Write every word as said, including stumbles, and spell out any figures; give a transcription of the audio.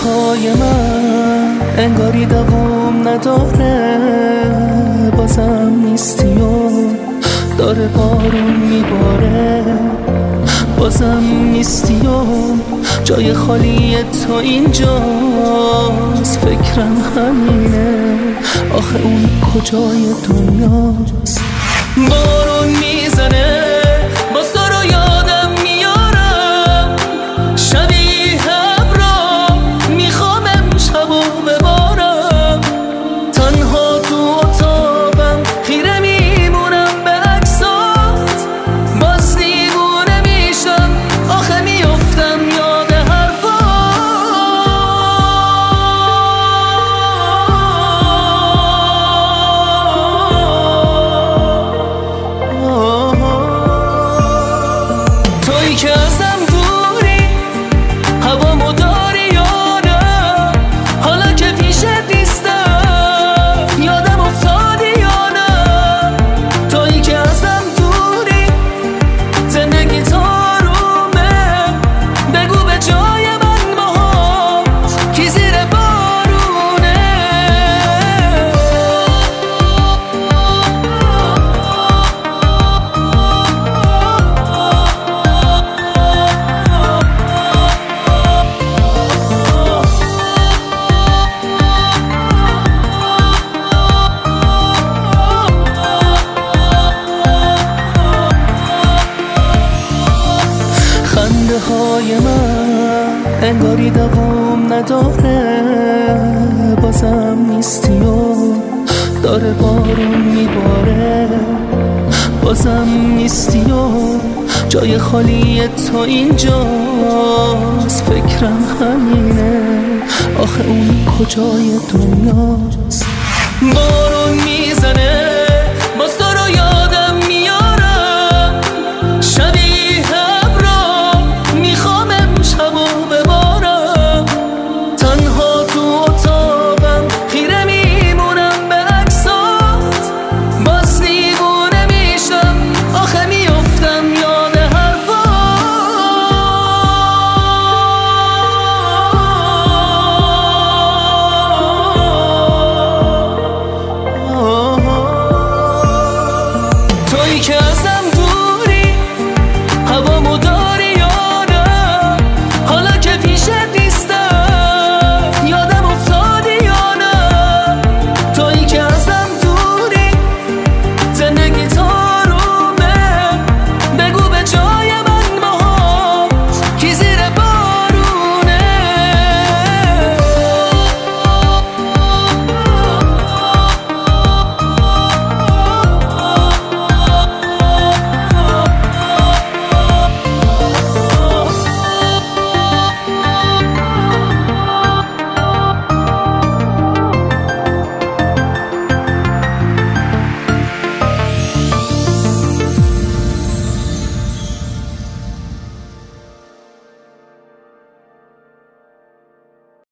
های من انگاری دوام نداره، بازم نیستی و داره بارون میباره، بازم نیستی و جای خالی تو اینجاست. فکرم همینه، آخه اون کجای دنیاست؟ بارون میزنه باز تو رو یادم میارم، شبیه ابرام میخوام امشب و ببارم، تنها تو اتاقم خیره میمونم به عکسات، باز دیوونه میشم آخه میفتم یاد حرفات. تویی که ازم دوری هوامو داری یا نه، حالا که پیشت نیستم یادم افتادی یا نه. تویی که ازم دوری زندگی تارومه، بگو به جای من باهات کی زیر بارونه. خنده های من انگاری دوام نداره، بازم نیستی و داره بارون میباره، بازم نیستی و جای خالی تو اینجاست. فکرم همینه، آخه اون کجای دنیاست؟ بارون میزنه